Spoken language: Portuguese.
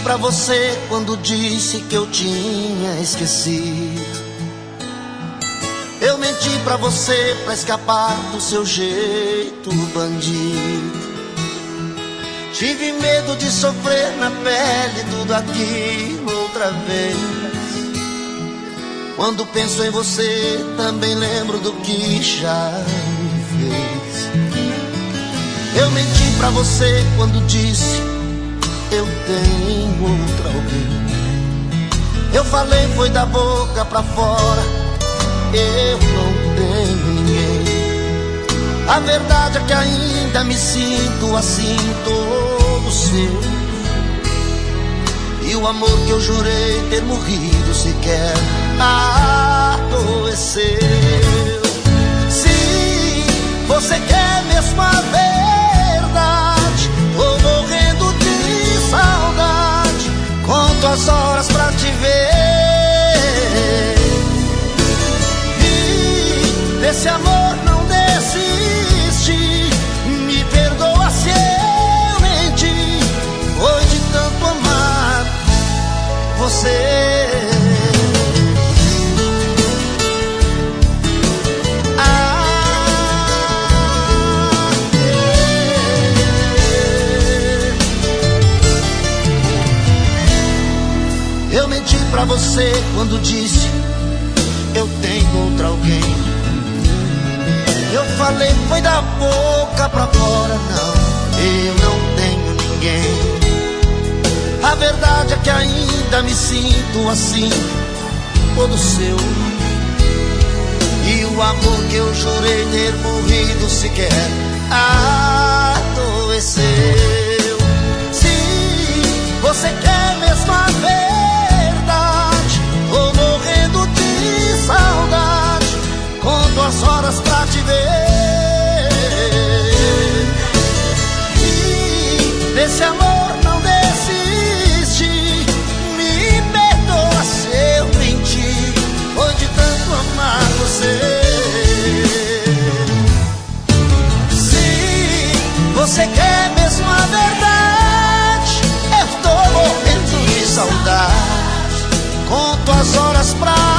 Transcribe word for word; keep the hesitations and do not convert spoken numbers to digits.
pra você quando disse que eu tinha esquecido. Eu menti pra você pra escapar do seu jeito bandido. Tive medo de sofrer na pele tudo aquilo outra vez. Quando penso em você, também lembro do que já me fez. Eu menti pra você quando disse eu tenho outra alguém. Eu falei foi da boca pra fora, eu não tenho ninguém. A verdade é que ainda me sinto assim, todo seu. E o amor que eu jurei ter morrido sequer adoeceu. Se você quer mesmo a verdade, tô morrendo de saudade. Conto as horas pra te ver. E desse amor não desiste. Me perdoa se eu menti. Foi de tanto amar você. Eu menti pra você quando disse eu tenho outra alguém. Eu falei foi da boca pra fora, não, eu não tenho ninguém. A verdade é que ainda me sinto assim, todo seu. E o amor que eu jurei ter morrido sequer adoeceu. Se você quer mesmo a verdade, tô morrendo de saudade. Conto as horas pra te ver. E desse amor não desiste. Me perdoa se eu menti. Foi de tanto amar você. Se você quer mesmo a verdade, eu tô morrendo de saudade. Conto as horas pra